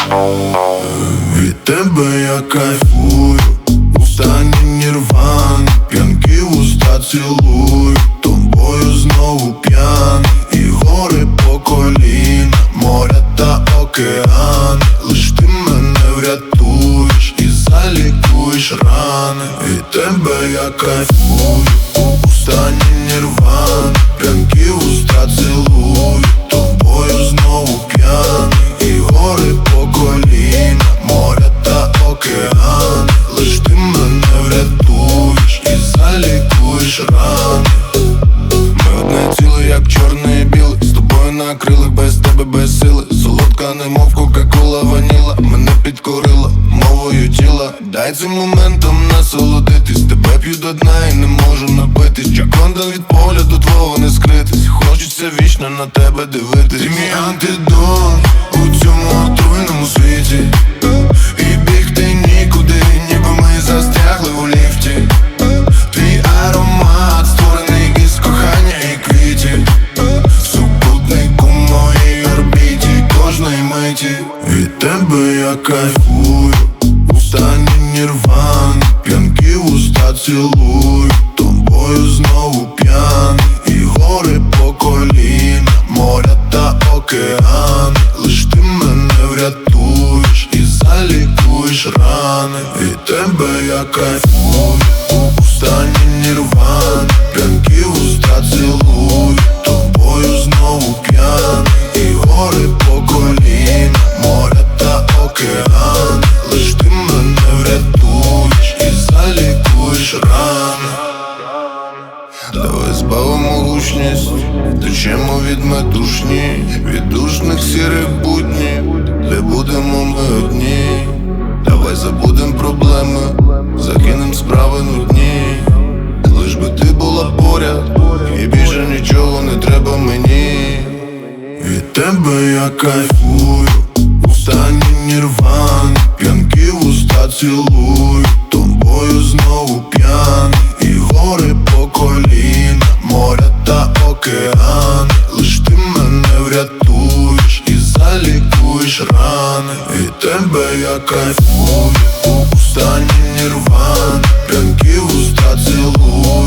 Від тебе я кайфую, у стані нірвани, п'янки в уста цілую, тобою знову п'яний. І гори по коліна, моря та океани. Лиш ти мене врятуєш і залікуєш рани. Від тебе я кайфую, у стані нірвани, п'янки в уста цілую, тобою знову п'яний. І гори по коліна, моря та океани. Лиш ти мене врятуєш і залікуєш рани. Ми одне ціле, як чорне і біле, з тобою на крилах, без тебе без сили. Солодка, немов кока-кола, ваніла, мене підкорила мовою тіла. Дай цим моментом насолодитись, тебе п'ю до дна і не можу напитись. Чаконда від погляду твого не скритись, хочеться вічно на тебе дивитись. Ти мій антидот у цьому отруйному світі, і бігти нікуди, ніби ми застрягли у ліфті. Твій аромат створений із кохання і квітів, супутник у моїй орбіті кожної миті. Від тебе я кайфую, у стані нірвани, п'янки в уста цілую, тобою знову п'яний. І гори по коліна, моря та океани. Лиш ти мене врятуєш і залікуєш рани. Від тебе я кайфую, у стані нірвани, п'янки в уста цілую, тобою знову п'яний. І гори по коліна, моря та океани. Лиш ти мене врятуєш і залікуєш рани. Давай збавимо гучність, течемо від метушні, від душних сірих буднів, де будемо ми одні. Давай забудем проблеми, закинем справи нудні. Лиш би ти була поряд, і більше нічого не треба мені. Від тебе я кайфую, у стані нірвани, п'янки в уста цілую, тобою знову п'яний. І гори по коліна, моря та океани. Лиш ти мене врятуєш і залікуєш рани. Від тебе я кайфую, у стані нірвани, п'янки в уста цілую,